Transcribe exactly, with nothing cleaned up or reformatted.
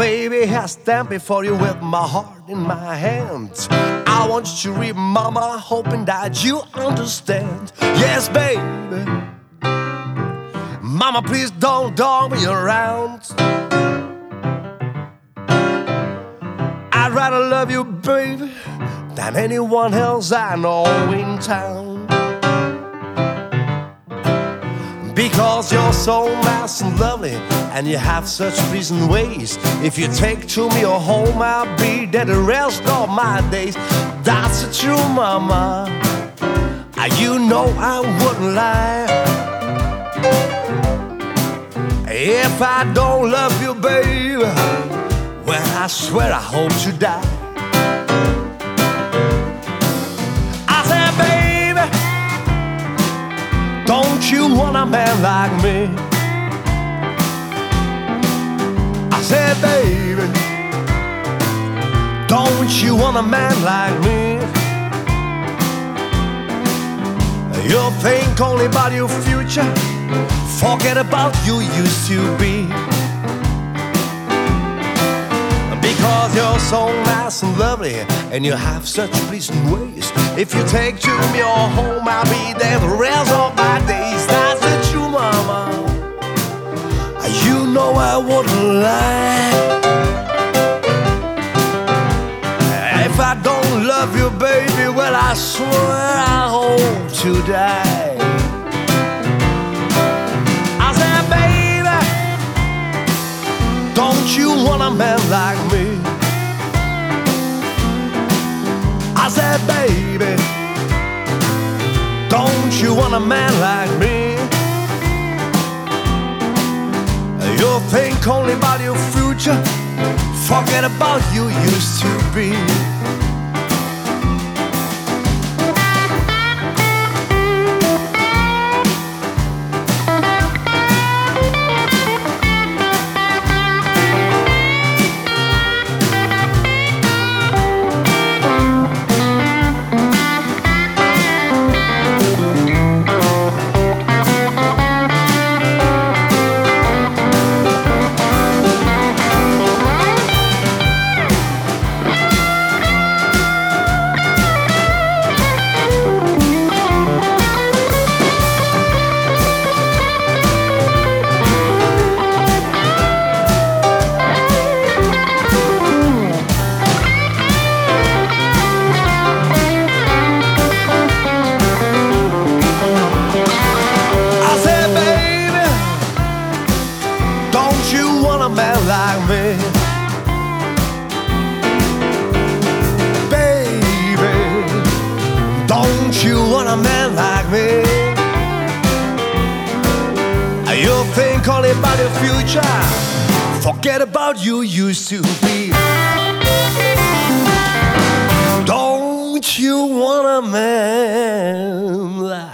baby, I stand before you with my heart in my hands. I want you to read, mama, hoping that you understand. Yes, baby. Mama, please don't dog me around. I'd rather love you, baby, than anyone else I know in town. Because you're so nice and lovely, and you have such pleasing ways. If you take to me or home, I'll be there the rest of my days. That's the truth, mama. You know I wouldn't lie. If I don't love you, baby, well, I swear I hope to die. I said, baby, don't you want a man like me? I said, baby, don't you want a man like me? You think only about your future, forget about you used to be. Because you're so nice and lovely, and you have such pleasing ways. If you take to me or home, I'll be there the rest of my days. That's the truth, mama. You know I wouldn't lie. If I don't love you, baby, well, I swear I hope to die. I said, baby, don't you want a man like me? I said, baby, don't you want a man like me? You think only about your future, forget about you used to be. A man like me, baby, don't you want a man like me? You think only about the future, forget about you used to be. Don't you want a man like